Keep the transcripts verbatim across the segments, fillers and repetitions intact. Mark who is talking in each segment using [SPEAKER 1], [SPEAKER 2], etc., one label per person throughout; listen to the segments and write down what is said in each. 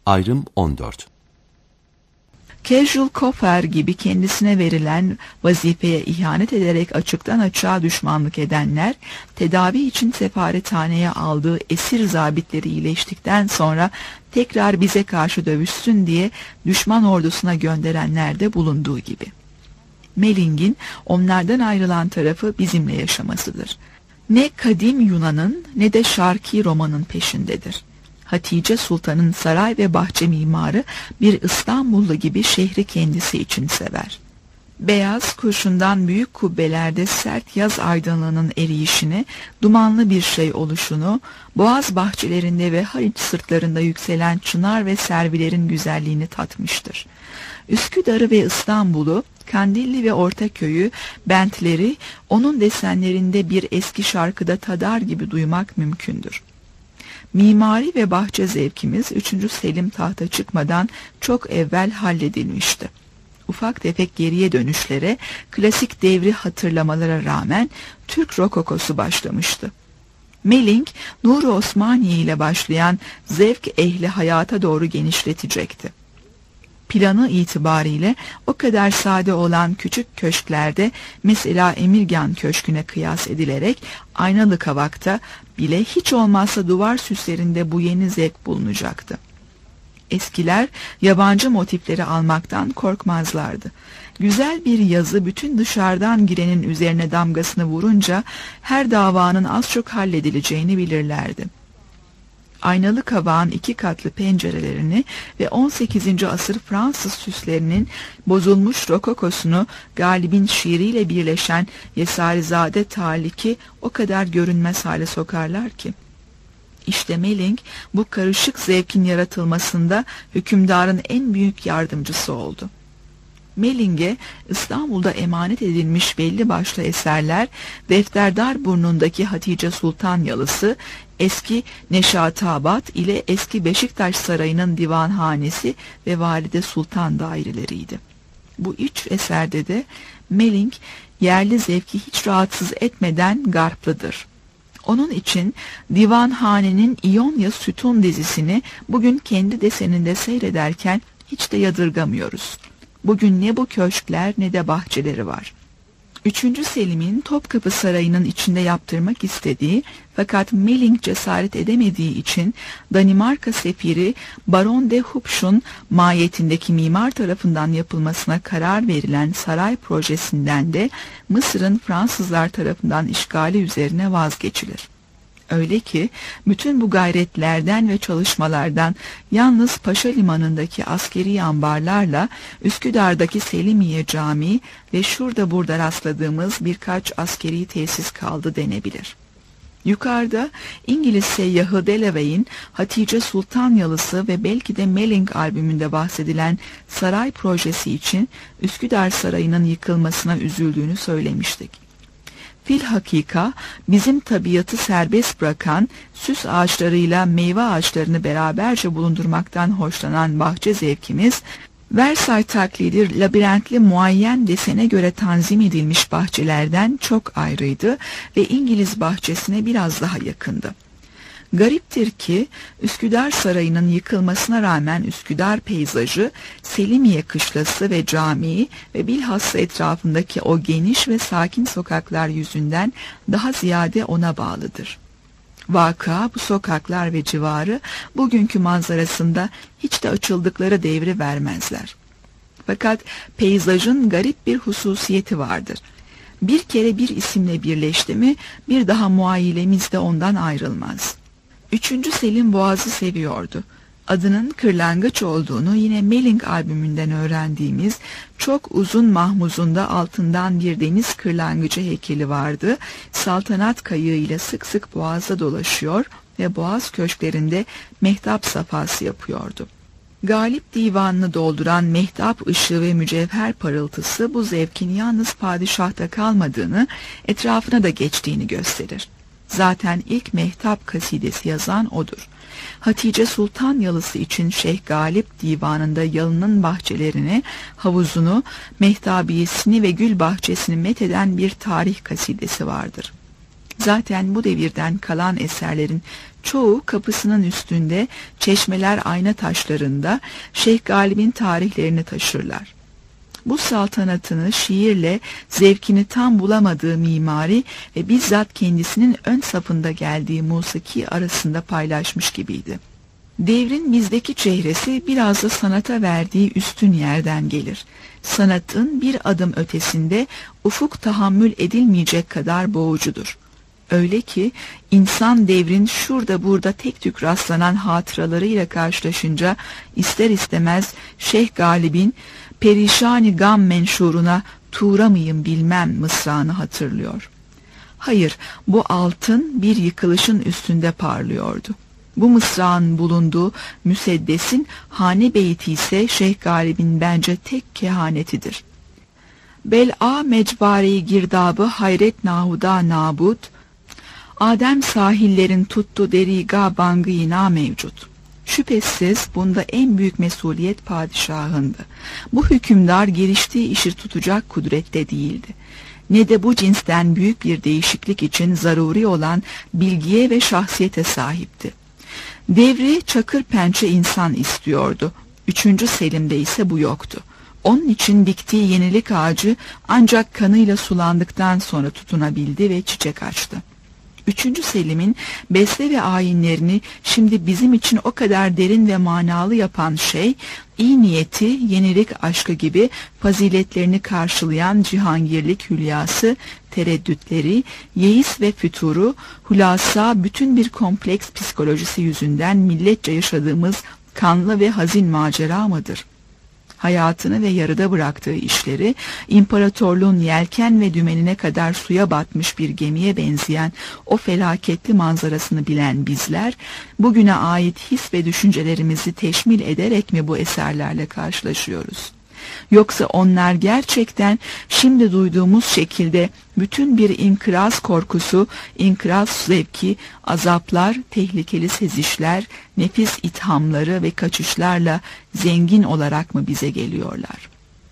[SPEAKER 1] Ayrım on dört.
[SPEAKER 2] Casual Coffer gibi kendisine verilen vazifeye ihanet ederek açıktan açığa düşmanlık edenler, tedavi için sefarethaneye aldığı esir zabitleri iyileştikten sonra tekrar bize karşı dövüşsün diye düşman ordusuna gönderenler de bulunduğu gibi. Melling'in onlardan ayrılan tarafı bizimle yaşamasıdır. Ne kadim Yunan'ın ne de şarki Roma'nın peşindedir. Hatice Sultan'ın saray ve bahçe mimarı bir İstanbullu gibi şehri kendisi için sever. Beyaz kurşundan büyük kubbelerde sert yaz aydınlığının eriyişini, dumanlı bir şey oluşunu, boğaz bahçelerinde ve Haliç sırtlarında yükselen çınar ve servilerin güzelliğini tatmıştır. Üsküdar'ı ve İstanbul'u, Kandilli ve Ortaköy'ü, Bentleri onun desenlerinde bir eski şarkıda tadar gibi duymak mümkündür. Mimari ve bahçe zevkimiz üçüncü Selim tahta çıkmadan çok evvel halledilmişti. Ufak tefek geriye dönüşlere, klasik devri hatırlamalara rağmen Türk rokokosu başlamıştı. Melling, Nur-u Osmaniye ile başlayan zevk ehli hayata doğru genişletecekti. Planı itibariyle o kadar sade olan küçük köşklerde, mesela Emirgan Köşkü'ne kıyas edilerek Aynalı Kavak'ta bile hiç olmazsa duvar süslerinde bu yeni zevk bulunacaktı. Eskiler yabancı motifleri almaktan korkmazlardı. Güzel bir yazı bütün dışarıdan girenin üzerine damgasını vurunca her davanın az çok halledileceğini bilirlerdi. Aynalı Kavağın iki katlı pencerelerini ve on sekizinci asır Fransız süslerinin bozulmuş rokokosunu Galip'in şiiriyle birleşen Yesarizade taliki o kadar görünmez hale sokarlar ki. İşte Melling bu karışık zevkin yaratılmasında hükümdarın en büyük yardımcısı oldu. Melling'e İstanbul'da emanet edilmiş belli başlı eserler, Defterdar Burnu'ndaki Hatice Sultan Yalısı, eski Neşatabat ile eski Beşiktaş Sarayı'nın divanhanesi ve Valide Sultan daireleriydi. Bu üç eserde de Melling yerli zevki hiç rahatsız etmeden garplıdır. Onun için Divanhane'nin İonya Sütun dizisini bugün kendi deseninde seyrederken hiç de yadırgamıyoruz. Bugün ne bu köşkler ne de bahçeleri var. üçüncü Selim'in Topkapı Sarayı'nın içinde yaptırmak istediği fakat Melling cesaret edemediği için Danimarka sefiri Baron de Hupsch'un mahiyetindeki mimar tarafından yapılmasına karar verilen saray projesinden de Mısır'ın Fransızlar tarafından işgali üzerine vazgeçilir. Öyle ki bütün bu gayretlerden ve çalışmalardan yalnız Paşa Limanı'ndaki askeri ambarlarla Üsküdar'daki Selimiye Camii ve şurada burada rastladığımız birkaç askeri tesis kaldı denebilir. Yukarıda İngiliz seyyahı Delave'in Hatice Sultan Yalısı ve belki de Melling albümünde bahsedilen saray projesi için Üsküdar Sarayı'nın yıkılmasına üzüldüğünü söylemiştik. Filhakika bizim tabiatı serbest bırakan, süs ağaçlarıyla meyve ağaçlarını beraberce bulundurmaktan hoşlanan bahçe zevkimiz, Versailles taklidi labirentli muayyen desene göre tanzim edilmiş bahçelerden çok ayrıydı ve İngiliz bahçesine biraz daha yakındı. Gariptir ki Üsküdar Sarayı'nın yıkılmasına rağmen Üsküdar peyzajı, Selimiye Kışlası ve camii ve bilhassa etrafındaki o geniş ve sakin sokaklar yüzünden daha ziyade ona bağlıdır. Vaka bu sokaklar ve civarı bugünkü manzarasında hiç de açıldıkları devri vermezler. Fakat peyzajın garip bir hususiyeti vardır. Bir kere bir isimle birleşti mi bir daha muayyilemiz de ondan ayrılmaz. üçüncü Selim Boğaz'ı seviyordu. Adının kırlangıç olduğunu yine Melling albümünden öğrendiğimiz çok uzun mahmuzunda altından bir deniz kırlangıcı heykeli vardı. Saltanat kayığı ile sık sık Boğaz'da dolaşıyor ve Boğaz köşklerinde mehtap safhası yapıyordu. Galip divanını dolduran mehtap ışığı ve mücevher parıltısı bu zevkin yalnız padişahta kalmadığını, etrafına da geçtiğini gösterir. Zaten ilk mehtap kasidesi yazan odur. Hatice Sultan Yalısı için Şeyh Galip divanında yalının bahçelerini, havuzunu, mehtabiyesini ve gül bahçesini metheden bir tarih kasidesi vardır. Zaten bu devirden kalan eserlerin Çoğu kapısının üstünde, çeşmeler ayna taşlarında Şeyh Galip'in tarihlerini taşırlar. Bu saltanatını şiirle zevkini tam bulamadığı mimari ve bizzat kendisinin ön safında geldiği musiki arasında paylaşmış gibiydi. Devrin bizdeki çehresi biraz da sanata verdiği üstün yerden gelir. Sanatın bir adım ötesinde ufuk tahammül edilmeyecek kadar boğucudur. Öyle ki insan devrin şurada burada tek tük rastlanan hatıralarıyla karşılaşınca ister istemez Şeyh Galip'in perişani gam menşuruna tuğra mıyım bilmem mısrağını hatırlıyor. Hayır, bu altın bir yıkılışın üstünde parlıyordu. Bu mısrağın bulunduğu müseddesin hane beyti ise Şeyh Galip'in bence tek kehanetidir. Bel'a mecbari girdabı hayret nahuda nabut, Adem sahillerin tuttu deriga bangıyına mevcut. Şüphesiz bunda en büyük mesuliyet padişahındı. Bu hükümdar giriştiği işi tutacak kudrette değildi. Ne de bu cinsten büyük bir değişiklik için zaruri olan bilgiye ve şahsiyete sahipti. Devri çakır pençe insan istiyordu. Üçüncü Selim'de ise bu yoktu. Onun için diktiği yenilik ağacı ancak kanıyla sulandıktan sonra tutunabildi ve çiçek açtı. Üçüncü Selim'in beste ve ayinlerini şimdi bizim için o kadar derin ve manalı yapan şey, iyi niyeti, yenilik aşkı gibi faziletlerini karşılayan cihangirlik hülyası, tereddütleri, yeis ve füturu, hulasa bütün bir kompleks psikolojisi yüzünden milletçe yaşadığımız kanlı ve hazin macera mıdır? Hayatını ve yarıda bıraktığı işleri, imparatorluğun yelken ve dümenine kadar suya batmış bir gemiye benzeyen o felaketli manzarasını bilen bizler, bugüne ait his ve düşüncelerimizi teşmil ederek mi bu eserlerle karşılaşıyoruz? Yoksa onlar gerçekten şimdi duyduğumuz şekilde bütün bir inkıraz korkusu, inkıraz zevki, azaplar, tehlikeli sezişler, nefis ithamları ve kaçışlarla zengin olarak mı bize geliyorlar?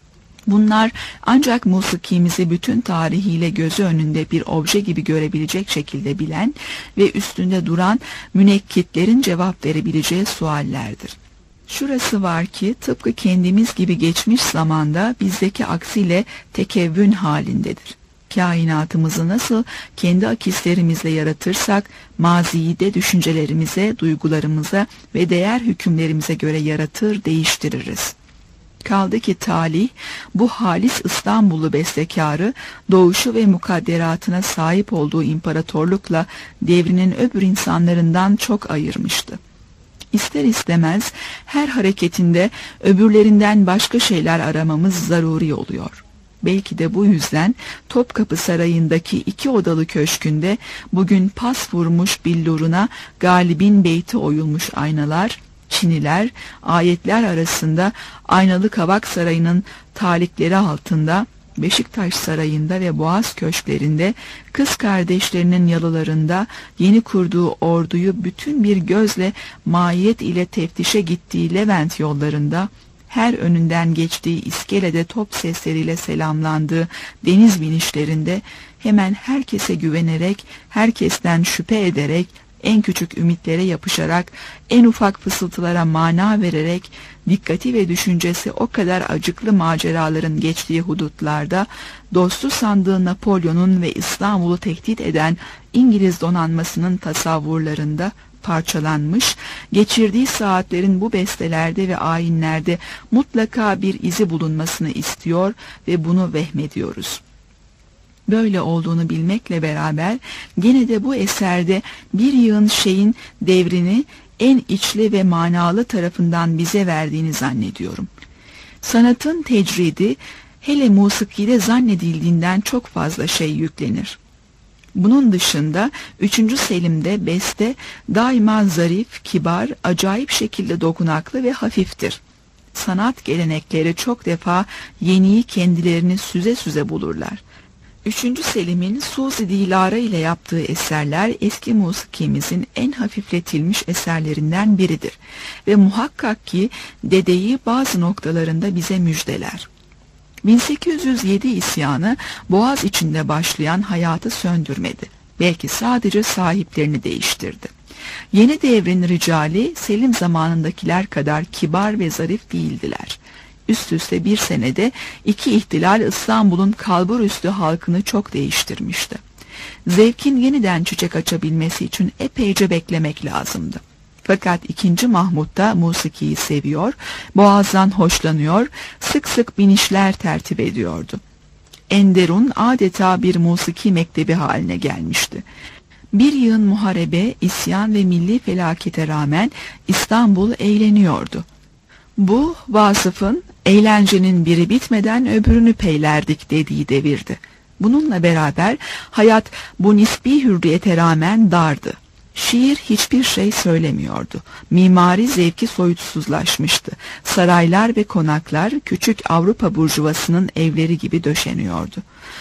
[SPEAKER 2] Bunlar ancak musikimizi bütün tarihiyle gözü önünde bir obje gibi görebilecek şekilde bilen ve üstünde duran münekkitlerin cevap verebileceği suallerdir. Şurası var ki tıpkı kendimiz gibi geçmiş zamanda bizdeki aksiyle tekevvün halindedir. Kainatımızı nasıl kendi akislerimizle yaratırsak, maziyi de düşüncelerimize, duygularımıza ve değer hükümlerimize göre yaratır, değiştiririz. Kaldı ki talih, bu halis İstanbullu bestekarı, doğuşu ve mukadderatına sahip olduğu imparatorlukla devrinin öbür insanlarından çok ayırmıştı. İster istemez her hareketinde öbürlerinden başka şeyler aramamız zaruri oluyor. Belki de bu yüzden Topkapı Sarayı'ndaki iki odalı köşkünde bugün pas vurmuş billuruna Galip'in beyti oyulmuş aynalar, çiniler, ayetler arasında Aynalı Kavak Sarayı'nın talikleri altında, Beşiktaş Sarayı'nda ve Boğaz köşklerinde, kız kardeşlerinin yalılarında yeni kurduğu orduyu bütün bir gözle mahiyet ile teftişe gittiği Levent yollarında, her önünden geçtiği iskelede top sesleriyle selamlandığı deniz binişlerinde hemen herkese güvenerek, herkesten şüphe ederek, en küçük ümitlere yapışarak, en ufak fısıltılara mana vererek, dikkati ve düşüncesi o kadar acıklı maceraların geçtiği hudutlarda, dostu sandığı Napolyon'un ve İstanbul'u tehdit eden İngiliz donanmasının tasavvurlarında parçalanmış, geçirdiği saatlerin bu bestelerde ve ayinlerde mutlaka bir izi bulunmasını istiyor ve bunu vehmediyoruz. Böyle olduğunu bilmekle beraber gene de bu eserde bir yığın şeyin devrini en içli ve manalı tarafından bize verdiğini zannediyorum. Sanatın tecridi hele musikide zannedildiğinden çok fazla şey yüklenir. Bunun dışında üçüncü Selim'de beste daima zarif, kibar, acayip şekilde dokunaklı ve hafiftir. Sanat gelenekleri çok defa yeniyi kendilerini süze süze bulurlar. üçüncü Selim'in Suzi Dilara ile yaptığı eserler eski musikimizin en hafifletilmiş eserlerinden biridir ve muhakkak ki dedeyi bazı noktalarında bize müjdeler. bin sekiz yüz yedi isyanı Boğaz içinde başlayan hayatı söndürmedi. Belki sadece sahiplerini değiştirdi. Yeni devrin ricali Selim zamanındakiler kadar kibar ve zarif değildiler. Üst üste bir senede iki ihtilal İstanbul'un kalburüstü halkını çok değiştirmişti. Zevkin yeniden çiçek açabilmesi için epeyce beklemek lazımdı. Fakat ikinci Mahmud da musikiyi seviyor, boğazdan hoşlanıyor, sık sık binişler tertip ediyordu. Enderun adeta bir musiki mektebi haline gelmişti. Bir yığın muharebe, isyan ve milli felakete rağmen İstanbul eğleniyordu. Bu Vasıf'ın eğlencenin biri bitmeden öbürünü peylerdik dediği devirdi. Bununla beraber hayat bu nispi hürriyete rağmen dardı. Şiir hiçbir şey söylemiyordu. Mimari zevki soyutsuzlaşmıştı. Saraylar ve konaklar küçük Avrupa burjuvasının evleri gibi döşeniyordu.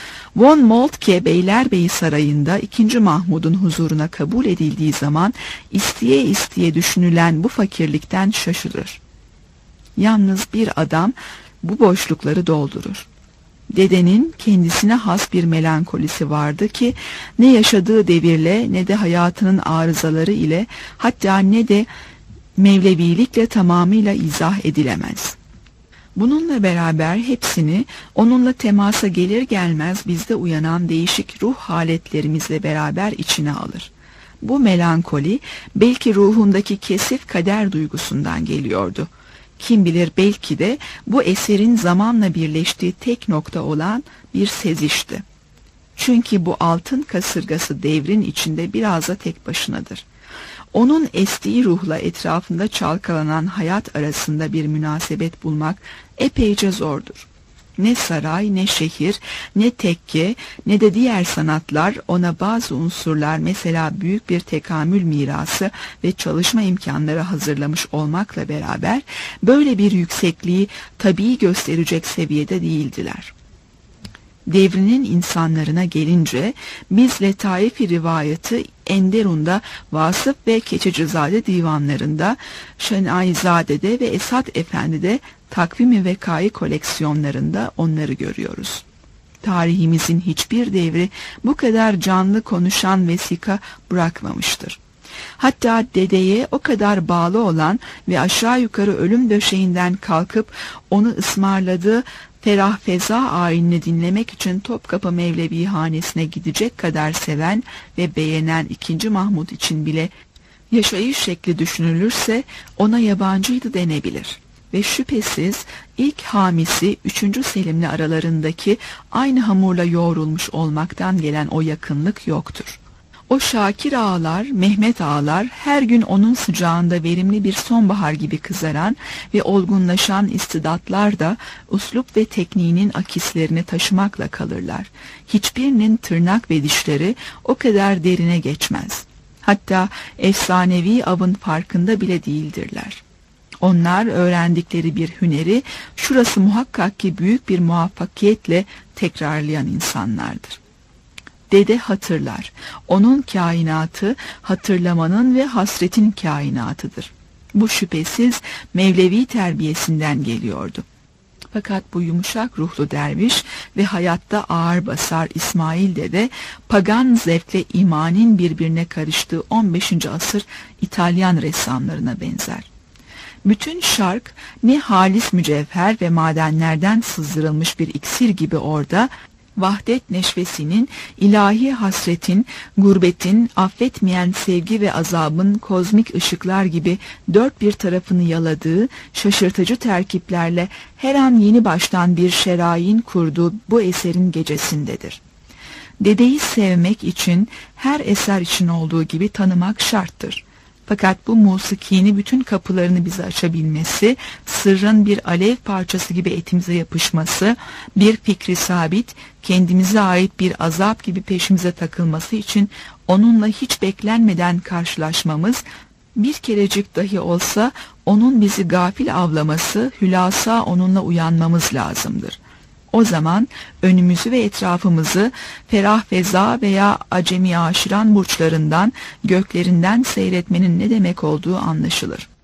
[SPEAKER 2] Von Moltke Beylerbeyi Sarayı'nda ikinci Mahmud'un huzuruna kabul edildiği zaman isteye isteye düşünülen bu fakirlikten şaşırır. Yalnız bir adam bu boşlukları doldurur. Dedenin kendisine has bir melankolisi vardı ki ne yaşadığı devirle ne de hayatının arızaları ile hatta ne de Mevlevilikle tamamıyla izah edilemez. Bununla beraber hepsini onunla temasa gelir gelmez bizde uyanan değişik ruh haletlerimizle beraber içine alır. Bu melankoli belki ruhundaki kesif kader duygusundan geliyordu. Kim bilir belki de bu eserin zamanla birleştiği tek nokta olan bir sezişti. Çünkü bu altın kasırgası devrin içinde biraz da tek başınadır. Onun estiği ruhla etrafında çalkalanan hayat arasında bir münasebet bulmak epeyce zordur. Ne saray, ne şehir, ne tekke, ne de diğer sanatlar ona bazı unsurlar, mesela büyük bir tekamül mirası ve çalışma imkanları hazırlamış olmakla beraber böyle bir yüksekliği tabii gösterecek seviyede değildiler. Devrinin insanlarına gelince biz Letaif-i Rivayeti Enderun'da, Vasıf ve Keçecizade divanlarında, Şenaizade'de ve Esat Efendi'de Takvim-i Vekai koleksiyonlarında onları görüyoruz. Tarihimizin hiçbir devri bu kadar canlı konuşan vesika bırakmamıştır. Hatta dedeye o kadar bağlı olan ve aşağı yukarı ölüm döşeğinden kalkıp onu ısmarladığı Ferah Feza ayinini dinlemek için Topkapı Mevlevi hanesine gidecek kadar seven ve beğenen ikinci Mahmud için bile yaşayış şekli düşünülürse ona yabancıydı denebilir. Ve şüphesiz ilk hamisi üçüncü Selim'le aralarındaki aynı hamurla yoğrulmuş olmaktan gelen o yakınlık yoktur. O Şakir ağalar, Mehmet ağalar her gün onun sıcağında verimli bir sonbahar gibi kızaran ve olgunlaşan istidatlar da uslup ve tekniğinin akislerini taşımakla kalırlar. Hiçbirinin tırnak ve dişleri o kadar derine geçmez. Hatta efsanevi avın farkında bile değildirler. Onlar öğrendikleri bir hüneri şurası muhakkak ki büyük bir muvaffakiyetle tekrarlayan insanlardır. Dede hatırlar. Onun kainatı hatırlamanın ve hasretin kainatıdır. Bu şüphesiz Mevlevi terbiyesinden geliyordu. Fakat bu yumuşak ruhlu derviş ve hayatta ağır basar İsmail Dede, pagan zevkle imanin birbirine karıştığı on beşinci asır İtalyan ressamlarına benzer. Bütün şark ne halis mücevher ve madenlerden sızdırılmış bir iksir gibi orada, vahdet neşvesinin, ilahi hasretin, gurbetin, affetmeyen sevgi ve azabın kozmik ışıklar gibi dört bir tarafını yaladığı, şaşırtıcı terkiplerle her an yeni baştan bir şerayin kurduğu bu eserin gecesindedir. Dedeyi sevmek için her eser için olduğu gibi tanımak şarttır. Fakat bu musikinin bütün kapılarını bize açabilmesi, sırrın bir alev parçası gibi etimize yapışması, bir fikri sabit, kendimize ait bir azap gibi peşimize takılması için onunla hiç beklenmeden karşılaşmamız, bir kerecik dahi olsa onun bizi gafil avlaması, hülasa onunla uyanmamız lazımdır. O zaman önümüzü ve etrafımızı ferah feza veya acemi aşiran burçlarından, göklerinden seyretmenin ne demek olduğu anlaşılır.